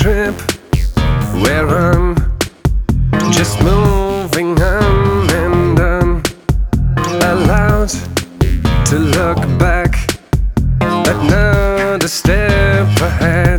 trip where I'm just moving on and on, allowed to look back but not a step ahead.